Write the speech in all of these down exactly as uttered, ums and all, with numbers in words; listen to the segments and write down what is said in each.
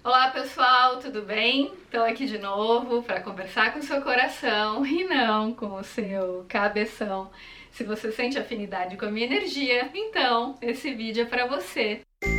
Olá pessoal, tudo bem? Estou aqui de novo para conversar com o seu coração e não com o seu cabeção. Se você sente afinidade com a minha energia, então esse vídeo é para você.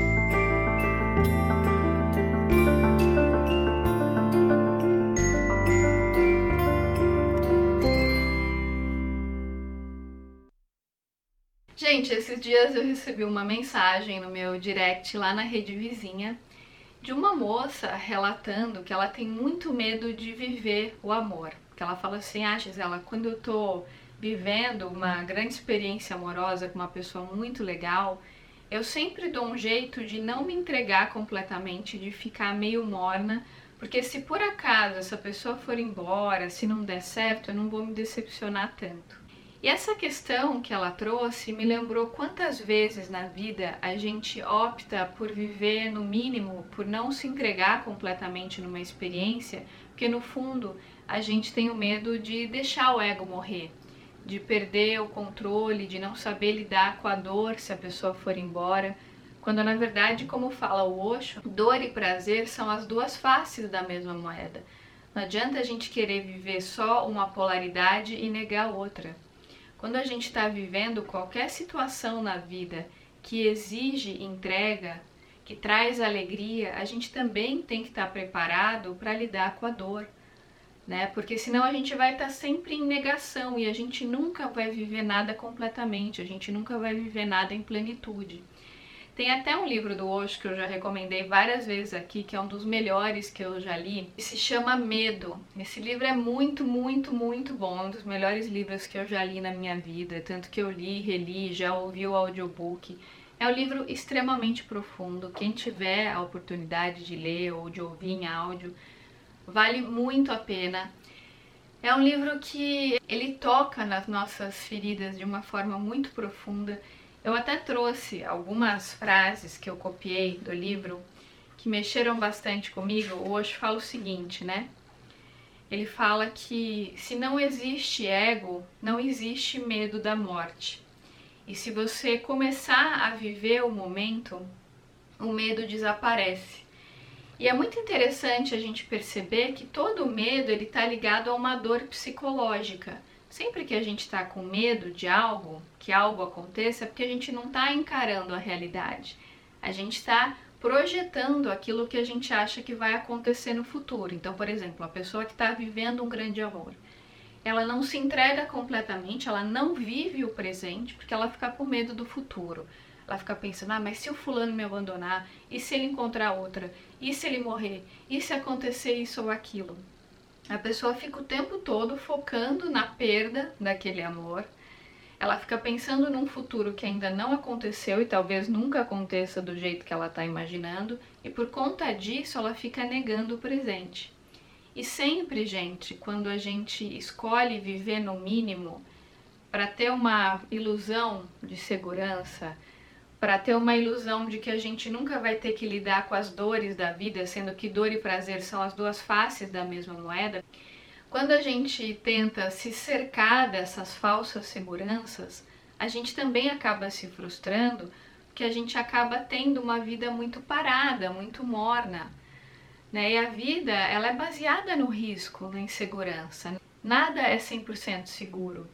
Gente, esses dias eu recebi uma mensagem no meu direct lá na rede vizinha de uma moça relatando que ela tem muito medo de viver o amor. Que ela fala assim: ah, Gisela, quando eu tô vivendo uma grande experiência amorosa com uma pessoa muito legal, eu sempre dou um jeito de não me entregar completamente, de ficar meio morna, porque se por acaso essa pessoa for embora, se não der certo, eu não vou me decepcionar tanto. E essa questão que ela trouxe me lembrou quantas vezes na vida a gente opta por viver no mínimo, por não se entregar completamente numa experiência, porque no fundo a gente tem o medo de deixar o ego morrer, de perder o controle, de não saber lidar com a dor se a pessoa for embora, quando na verdade, como fala o Osho, dor e prazer são as duas faces da mesma moeda. Não adianta a gente querer viver só uma polaridade e negar outra. Quando a gente está vivendo qualquer situação na vida que exige entrega, que traz alegria, a gente também tem que estar preparado para lidar com a dor, né? Porque senão a gente vai estar sempre em negação e a gente nunca vai viver nada completamente, a gente nunca vai viver nada em plenitude. Tem até um livro do Osho que eu já recomendei várias vezes aqui, que é um dos melhores que eu já li, que se chama Medo. Esse livro é muito, muito, muito bom, é um dos melhores livros que eu já li na minha vida, tanto que eu li, reli, já ouvi o audiobook. É um livro extremamente profundo, quem tiver a oportunidade de ler ou de ouvir em áudio, vale muito a pena. É um livro que ele toca nas nossas feridas de uma forma muito profunda. Eu até trouxe algumas frases que eu copiei do livro que mexeram bastante comigo. O Osho fala o seguinte, né? Ele fala que se não existe ego, não existe medo da morte. E se você começar a viver o momento, o medo desaparece. E é muito interessante a gente perceber que todo medo ele está ligado a uma dor psicológica. Sempre que a gente está com medo de algo, que algo aconteça, é porque a gente não está encarando a realidade. A gente está projetando aquilo que a gente acha que vai acontecer no futuro. Então, por exemplo, a pessoa que está vivendo um grande amor, ela não se entrega completamente, ela não vive o presente, porque ela fica com medo do futuro. Ela fica pensando, ah, mas se o fulano me abandonar, e se ele encontrar outra, e se ele morrer, e se acontecer isso ou aquilo? A pessoa fica o tempo todo focando na perda daquele amor, ela fica pensando num futuro que ainda não aconteceu e talvez nunca aconteça do jeito que ela está imaginando, e por conta disso ela fica negando o presente. E sempre, gente, quando a gente escolhe viver no mínimo para ter uma ilusão de segurança, para ter uma ilusão de que a gente nunca vai ter que lidar com as dores da vida, sendo que dor e prazer são as duas faces da mesma moeda, quando a gente tenta se cercar dessas falsas seguranças, a gente também acaba se frustrando, porque a gente acaba tendo uma vida muito parada, muito morna, né? E a vida, ela é baseada no risco, na insegurança. Nada é cem por cento seguro.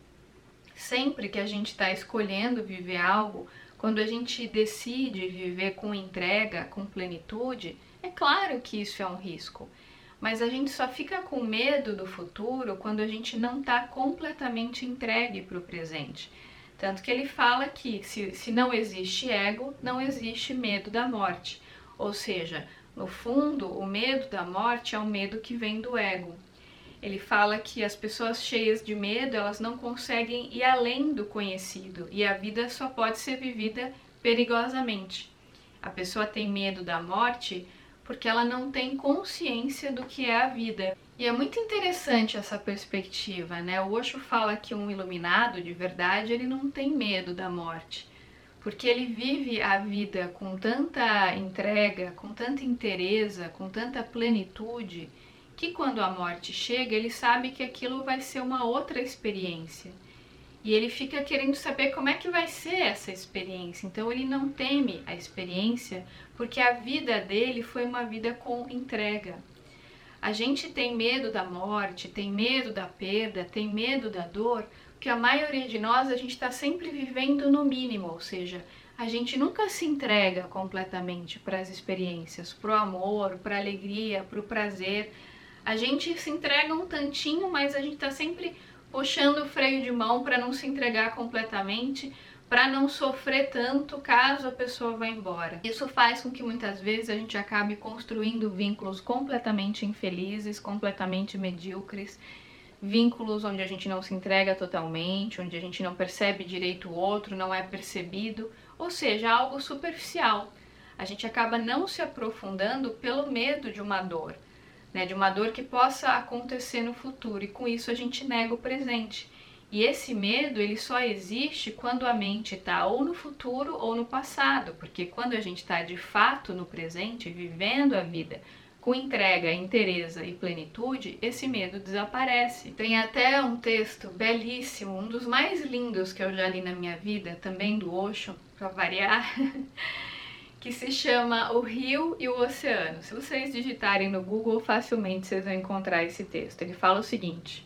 Sempre que a gente está escolhendo viver algo, quando a gente decide viver com entrega, com plenitude, é claro que isso é um risco. Mas a gente só fica com medo do futuro quando a gente não está completamente entregue para o presente. Tanto que ele fala que se, se não existe ego, não existe medo da morte. Ou seja, no fundo, o medo da morte é o medo que vem do ego. Ele fala que as pessoas cheias de medo, elas não conseguem ir além do conhecido e a vida só pode ser vivida perigosamente. A pessoa tem medo da morte porque ela não tem consciência do que é a vida. E é muito interessante essa perspectiva, né? O Osho fala que um iluminado de verdade, ele não tem medo da morte, porque ele vive a vida com tanta entrega, com tanta inteireza, com tanta plenitude, que quando a morte chega, ele sabe que aquilo vai ser uma outra experiência. E ele fica querendo saber como é que vai ser essa experiência. Então ele não teme a experiência, porque a vida dele foi uma vida com entrega. A gente tem medo da morte, tem medo da perda, tem medo da dor, porque a maioria de nós, a gente está sempre vivendo no mínimo, ou seja, a gente nunca se entrega completamente para as experiências, para o amor, para a alegria, para o prazer. A gente se entrega um tantinho, mas a gente está sempre puxando o freio de mão para não se entregar completamente, para não sofrer tanto caso a pessoa vá embora. Isso faz com que muitas vezes a gente acabe construindo vínculos completamente infelizes, completamente medíocres, vínculos onde a gente não se entrega totalmente, onde a gente não percebe direito o outro, não é percebido, ou seja, algo superficial. A gente acaba não se aprofundando pelo medo de uma dor, né, de uma dor que possa acontecer no futuro, e com isso a gente nega o presente. E esse medo, ele só existe quando a mente está ou no futuro ou no passado, porque quando a gente está de fato no presente, vivendo a vida com entrega, inteireza e plenitude, esse medo desaparece. Tem até um texto belíssimo, um dos mais lindos que eu já li na minha vida, também do Osho, para variar, que se chama O Rio e o Oceano. Se vocês digitarem no Google, facilmente vocês vão encontrar esse texto. Ele fala o seguinte: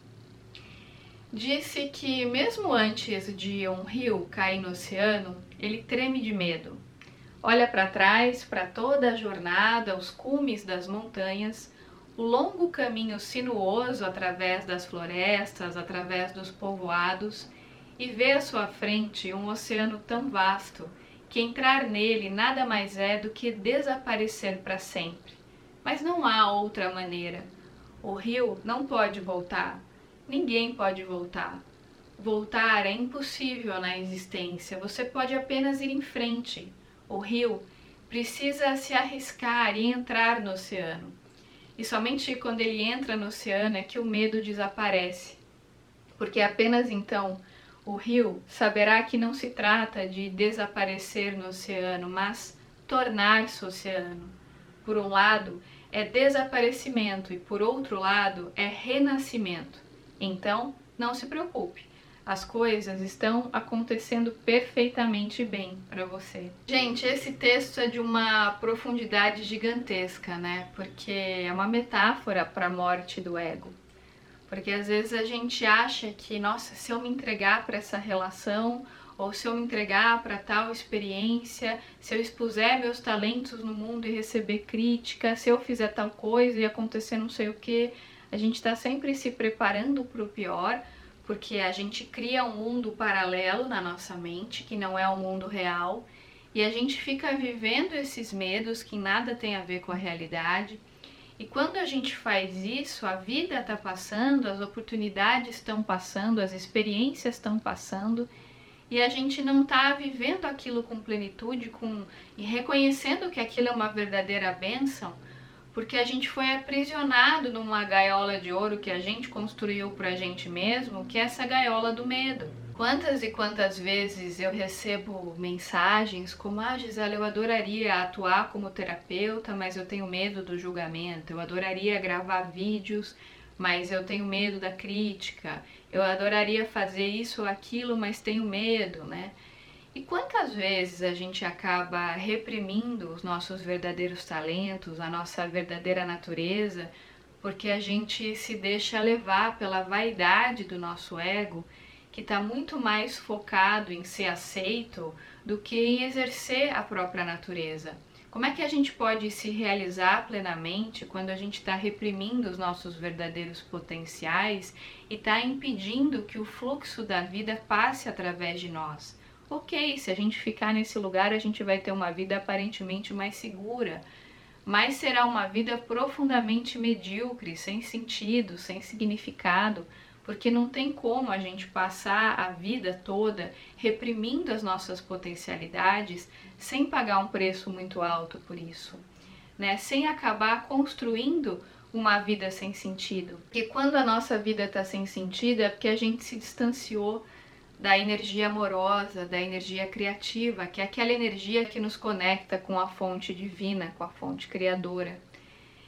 disse que mesmo antes de um rio cair no oceano, ele treme de medo. Olha para trás, para toda a jornada, os cumes das montanhas, o longo caminho sinuoso através das florestas, através dos povoados, e vê à sua frente um oceano tão vasto que entrar nele nada mais é do que desaparecer para sempre. Mas não há outra maneira. O rio não pode voltar. Ninguém pode voltar. Voltar é impossível na existência. Você pode apenas ir em frente. O rio precisa se arriscar e entrar no oceano. E somente quando ele entra no oceano é que o medo desaparece. Porque apenas então o rio saberá que não se trata de desaparecer no oceano, mas tornar-se oceano. Por um lado, é desaparecimento e por outro lado, é renascimento. Então, não se preocupe. As coisas estão acontecendo perfeitamente bem para você. Gente, esse texto é de uma profundidade gigantesca, né? Porque é uma metáfora para a morte do ego. Porque às vezes a gente acha que, nossa, se eu me entregar para essa relação, ou se eu me entregar para tal experiência, se eu expuser meus talentos no mundo e receber crítica, se eu fizer tal coisa e acontecer não sei o que, a gente está sempre se preparando para o pior, porque a gente cria um mundo paralelo na nossa mente, que não é o mundo real, e a gente fica vivendo esses medos que nada tem a ver com a realidade. E quando a gente faz isso, a vida está passando, as oportunidades estão passando, as experiências estão passando, e a gente não está vivendo aquilo com plenitude, com, e reconhecendo que aquilo é uma verdadeira bênção, porque a gente foi aprisionado numa gaiola de ouro que a gente construiu para a gente mesmo, que é essa gaiola do medo. Quantas e quantas vezes eu recebo mensagens como: ah, Gisela, eu adoraria atuar como terapeuta, mas eu tenho medo do julgamento. Eu adoraria gravar vídeos, mas eu tenho medo da crítica. Eu adoraria fazer isso ou aquilo, mas tenho medo, né? E quantas vezes a gente acaba reprimindo os nossos verdadeiros talentos, a nossa verdadeira natureza, porque a gente se deixa levar pela vaidade do nosso ego, que está muito mais focado em ser aceito do que em exercer a própria natureza. Como é que a gente pode se realizar plenamente quando a gente está reprimindo os nossos verdadeiros potenciais e está impedindo que o fluxo da vida passe através de nós? Ok, se a gente ficar nesse lugar, a gente vai ter uma vida aparentemente mais segura, mas será uma vida profundamente medíocre, sem sentido, sem significado, porque não tem como a gente passar a vida toda reprimindo as nossas potencialidades sem pagar um preço muito alto por isso, né? Sem acabar construindo uma vida sem sentido. Porque quando a nossa vida está sem sentido é porque a gente se distanciou da energia amorosa, da energia criativa, que é aquela energia que nos conecta com a fonte divina, com a fonte criadora.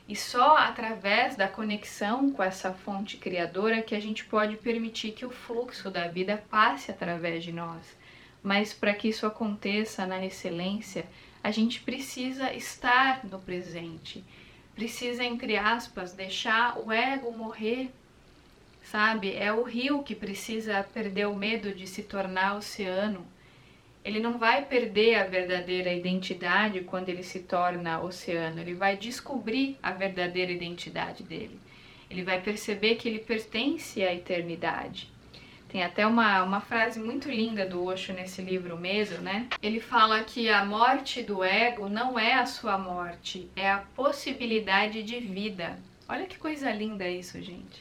E só através da conexão com essa fonte criadora que a gente pode permitir que o fluxo da vida passe através de nós. Mas para que isso aconteça na excelência, a gente precisa estar no presente. Precisa, entre aspas, deixar o ego morrer, sabe? É o rio que precisa perder o medo de se tornar oceano. Ele não vai perder a verdadeira identidade quando ele se torna oceano, ele vai descobrir a verdadeira identidade dele. Ele vai perceber que ele pertence à eternidade. Tem até uma, uma frase muito linda do Osho nesse livro Medo, né? Ele fala que a morte do ego não é a sua morte, é a possibilidade de vida. Olha que coisa linda isso, gente.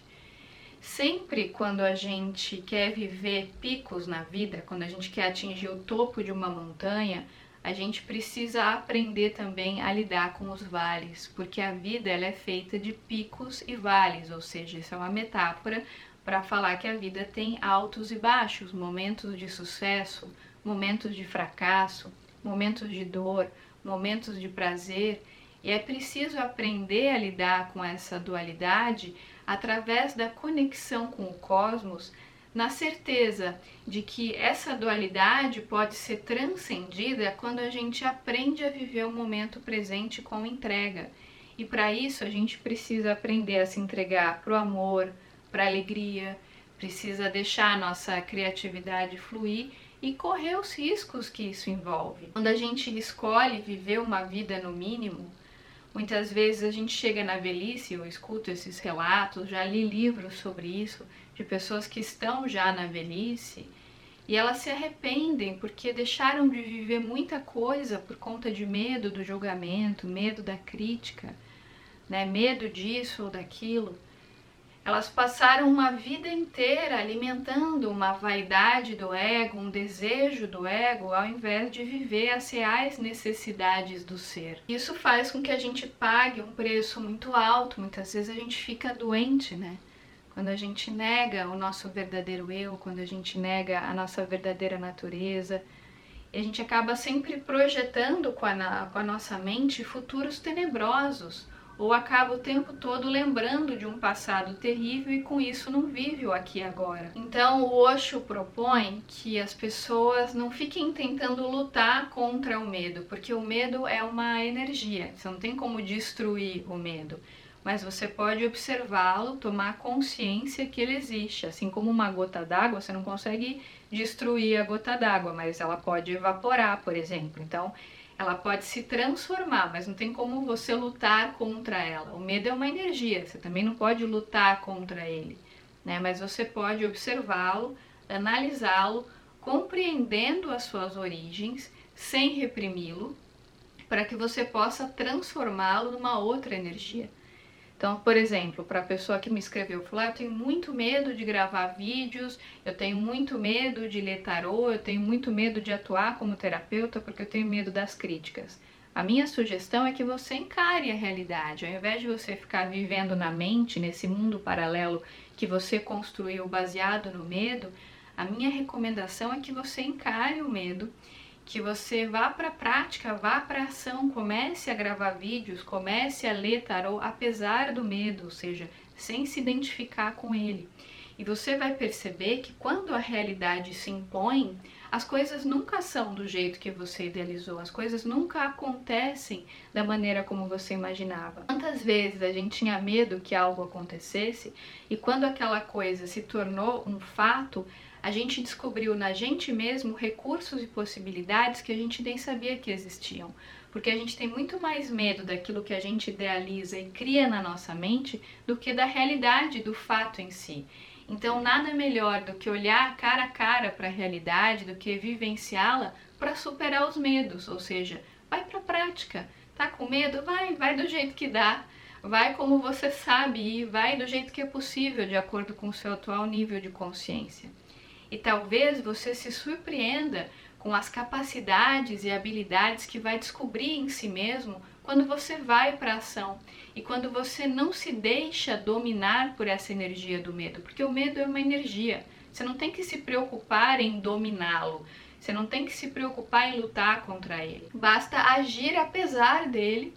Sempre quando a gente quer viver picos na vida, quando a gente quer atingir o topo de uma montanha, a gente precisa aprender também a lidar com os vales, porque a vida ela é feita de picos e vales, ou seja, isso é uma metáfora para falar que a vida tem altos e baixos, momentos de sucesso, momentos de fracasso, momentos de dor, momentos de prazer, e é preciso aprender a lidar com essa dualidade através da conexão com o cosmos, na certeza de que essa dualidade pode ser transcendida quando a gente aprende a viver o momento presente com entrega. E para isso a gente precisa aprender a se entregar para o amor, para a alegria, precisa deixar a nossa criatividade fluir e correr os riscos que isso envolve. Quando a gente escolhe viver uma vida no mínimo, muitas vezes a gente chega na velhice, eu escuto esses relatos, já li livros sobre isso, de pessoas que estão já na velhice, e elas se arrependem porque deixaram de viver muita coisa por conta de medo do julgamento, medo da crítica, né? Medo disso ou daquilo. Elas passaram uma vida inteira alimentando uma vaidade do ego, um desejo do ego, ao invés de viver as reais necessidades do ser. Isso faz com que a gente pague um preço muito alto, muitas vezes a gente fica doente, né? Quando a gente nega o nosso verdadeiro eu, quando a gente nega a nossa verdadeira natureza, e a gente acaba sempre projetando com a, com a nossa mente futuros tenebrosos, ou acaba o tempo todo lembrando de um passado terrível e com isso não vive o aqui e agora. Então o Osho propõe que as pessoas não fiquem tentando lutar contra o medo, porque o medo é uma energia, você não tem como destruir o medo, mas você pode observá-lo, tomar consciência que ele existe. Assim como uma gota d'água, você não consegue destruir a gota d'água, mas ela pode evaporar, por exemplo. Então ela pode se transformar, mas não tem como você lutar contra ela. O medo é uma energia, você também não pode lutar contra ele, né? Mas você pode observá-lo, analisá-lo, compreendendo as suas origens, sem reprimi-lo, para que você possa transformá-lo numa outra energia. Então, por exemplo, para a pessoa que me escreveu, falou, ah, eu tenho muito medo de gravar vídeos, eu tenho muito medo de ler tarô, eu tenho muito medo de atuar como terapeuta porque eu tenho medo das críticas. A minha sugestão é que você encare a realidade, ao invés de você ficar vivendo na mente, nesse mundo paralelo que você construiu baseado no medo, a minha recomendação é que você encare o medo, que você vá para a prática, vá para a ação, comece a gravar vídeos, comece a ler tarô, apesar do medo, ou seja, sem se identificar com ele. E você vai perceber que quando a realidade se impõe, as coisas nunca são do jeito que você idealizou, as coisas nunca acontecem da maneira como você imaginava. Quantas vezes a gente tinha medo que algo acontecesse e quando aquela coisa se tornou um fato, a gente descobriu na gente mesmo recursos e possibilidades que a gente nem sabia que existiam. Porque a gente tem muito mais medo daquilo que a gente idealiza e cria na nossa mente do que da realidade, do fato em si. Então nada melhor do que olhar cara a cara para a realidade, do que vivenciá-la para superar os medos. Ou seja, vai para a prática. Tá com medo? Vai, vai do jeito que dá. Vai como você sabe ir, vai do jeito que é possível, de acordo com o seu atual nível de consciência. E talvez você se surpreenda com as capacidades e habilidades que vai descobrir em si mesmo quando você vai para a ação e quando você não se deixa dominar por essa energia do medo, porque o medo é uma energia. Você não tem que se preocupar em dominá-lo, você não tem que se preocupar em lutar contra ele. Basta agir apesar dele,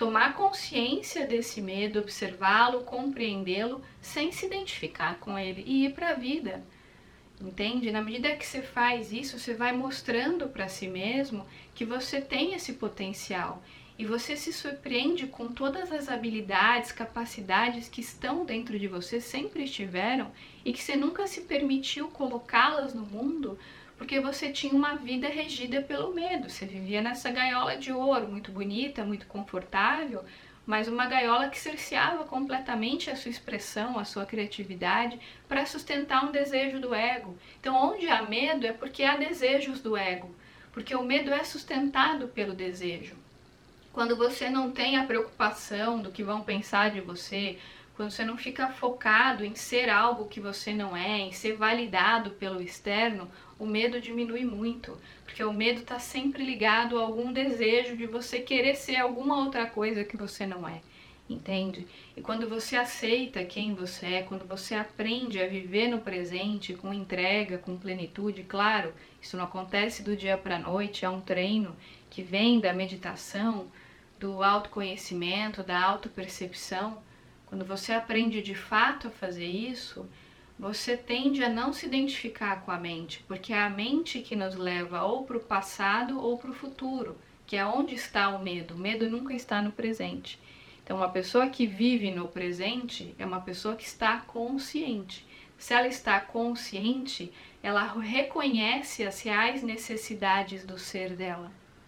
tomar consciência desse medo, observá-lo, compreendê-lo, sem se identificar com ele e ir para a vida. Entende? Na medida que você faz isso, você vai mostrando para si mesmo que você tem esse potencial. E você se surpreende com todas as habilidades, capacidades que estão dentro de você, sempre estiveram, e que você nunca se permitiu colocá-las no mundo, porque você tinha uma vida regida pelo medo. Você vivia nessa gaiola de ouro, muito bonita, muito confortável, mas uma gaiola que cerceava completamente a sua expressão, a sua criatividade, para sustentar um desejo do ego. Então, onde há medo é porque há desejos do ego, porque o medo é sustentado pelo desejo. Quando você não tem a preocupação do que vão pensar de você, quando você não fica focado em ser algo que você não é, em ser validado pelo externo, o medo diminui muito, porque o medo está sempre ligado a algum desejo de você querer ser alguma outra coisa que você não é, entende? E quando você aceita quem você é, quando você aprende a viver no presente com entrega, com plenitude, claro, isso não acontece do dia para a noite, é um treino que vem da meditação, do autoconhecimento, da autopercepção. Quando você aprende de fato a fazer isso, você tende a não se identificar com a mente, porque é a mente que nos leva ou para o passado ou para o futuro, que é onde está o medo. O medo nunca está no presente. Então, uma pessoa que vive no presente é uma pessoa que está consciente. Se ela está consciente, ela reconhece as reais necessidades do ser dela.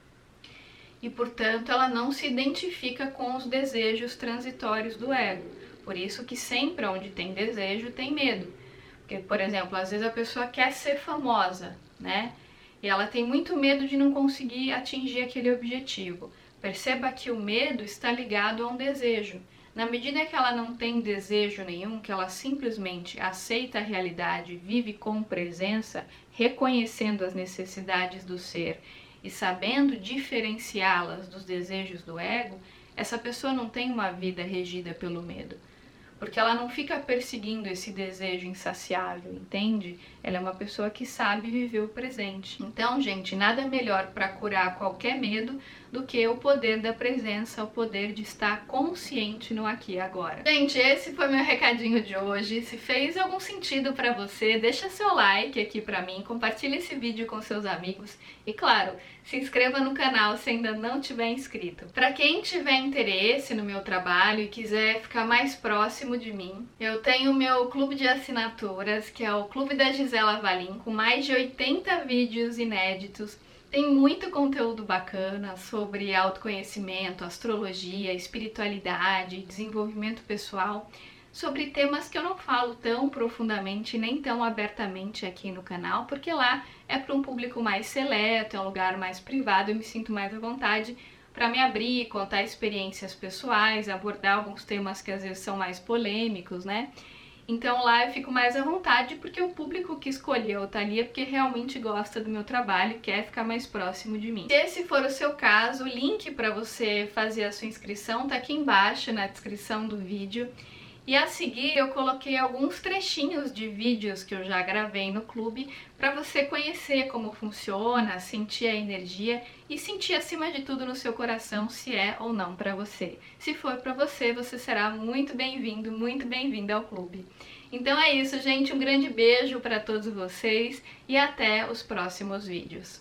E, portanto, ela não se identifica com os desejos transitórios do ego. Por isso que sempre onde tem desejo, tem medo. Porque, por exemplo, às vezes a pessoa quer ser famosa, né? E ela tem muito medo de não conseguir atingir aquele objetivo. Perceba que o medo está ligado a um desejo. Na medida que ela não tem desejo nenhum, que ela simplesmente aceita a realidade, vive com presença, reconhecendo as necessidades do ser e sabendo diferenciá-las dos desejos do ego, essa pessoa não tem uma vida regida pelo medo. Porque ela não fica perseguindo esse desejo insaciável, entende? Ela é uma pessoa que sabe viver o presente. Então, gente, nada melhor para curar qualquer medo do que o poder da presença, o poder de estar consciente no aqui e agora. Gente, esse foi meu recadinho de hoje. Se fez algum sentido para você, deixa seu like aqui para mim, compartilha esse vídeo com seus amigos e, claro, se inscreva no canal se ainda não tiver inscrito. Para quem tiver interesse no meu trabalho e quiser ficar mais próximo de mim, eu tenho o meu clube de assinaturas, que é o Clube da Gisela Valim, com mais de oitenta vídeos inéditos. Tem muito conteúdo bacana sobre autoconhecimento, astrologia, espiritualidade, desenvolvimento pessoal, sobre temas que eu não falo tão profundamente nem tão abertamente aqui no canal, porque lá é para um público mais seleto, é um lugar mais privado, eu me sinto mais à vontade para me abrir, contar experiências pessoais, abordar alguns temas que às vezes são mais polêmicos, né? Então lá eu fico mais à vontade porque o público que escolheu tá ali é porque realmente gosta do meu trabalho e quer ficar mais próximo de mim. Se esse for o seu caso, o link para você fazer a sua inscrição tá aqui embaixo na descrição do vídeo. E a seguir eu coloquei alguns trechinhos de vídeos que eu já gravei no clube para você conhecer como funciona, sentir a energia e sentir acima de tudo no seu coração se é ou não para você. Se for para você, você será muito bem-vindo, muito bem-vinda ao clube. Então é isso, gente, um grande beijo para todos vocês e até os próximos vídeos.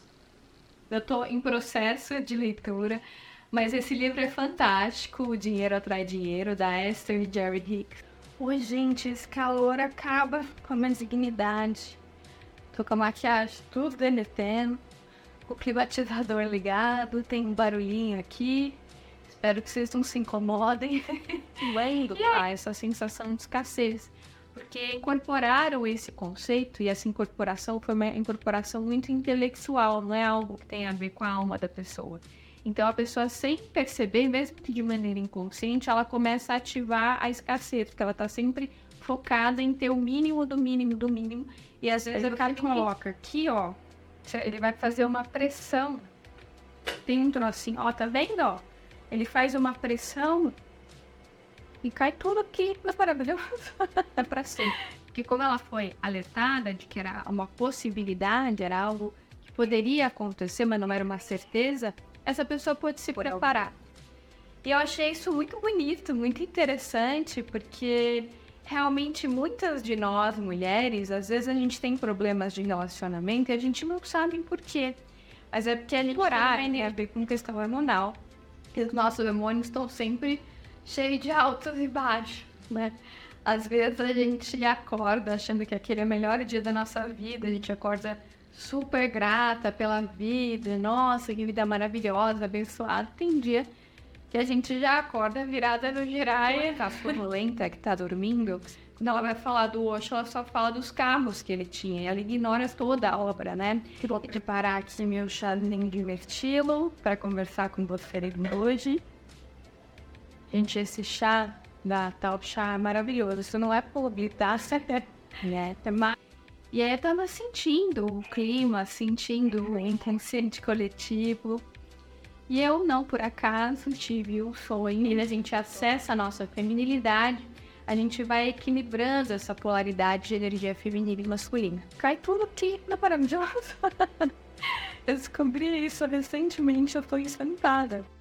Eu tô em processo de leitura, mas esse livro é fantástico, O Dinheiro Atrai Dinheiro, da Esther e Jerry Hicks. Oi, gente, esse calor acaba com a minha dignidade. Tô com a maquiagem tudo derretendo, o climatizador ligado, tem um barulhinho aqui. Espero que vocês não se incomodem. Doendo a essa sensação de escassez. Porque incorporaram esse conceito, e essa incorporação foi uma incorporação muito intelectual, não é algo que tem a ver com a alma da pessoa. Então a pessoa, sem perceber, mesmo que de maneira inconsciente, ela começa a ativar a escassez, porque ela está sempre focada em ter o mínimo do mínimo do mínimo. E às vezes o cara coloca aqui, ó, ele vai fazer uma pressão dentro assim, ó, tá vendo, ó? Ele faz uma pressão e cai tudo aqui, mas maravilhoso, é pra ser. Porque como ela foi alertada de que era uma possibilidade, era algo que poderia acontecer, mas não era uma certeza, essa pessoa pode se preparar. E eu achei isso muito bonito, muito interessante, porque realmente muitas de nós, mulheres, às vezes a gente tem problemas de relacionamento e a gente não sabe por quê. Mas é porque é temporário, tem a ver com questão hormonal. E os nossos hormônios estão sempre cheios de altos e baixos, né? Às vezes a gente acorda achando que aquele é o melhor dia da nossa vida, a gente acorda super grata pela vida, nossa, que vida maravilhosa, abençoada. Tem dia que a gente já acorda virada no giraia, tá sonolenta, que tá dormindo. Quando ela vai falar do Osho, ela só fala dos carros que ele tinha, e ela ignora toda a obra, né? Vou preparar aqui meu chazinho de mirtilo para conversar com você hoje. Gente, esse chá da tal chá é maravilhoso. Isso não é pobre, tá? né? E aí eu tava sentindo o clima, sentindo o inconsciente coletivo. E eu não, por acaso, tive um sonho. E a gente acessa a nossa feminilidade, a gente vai equilibrando essa polaridade de energia feminina e masculina. Cai tudo aqui na maravilhosa. Eu descobri isso recentemente, eu tô encantada.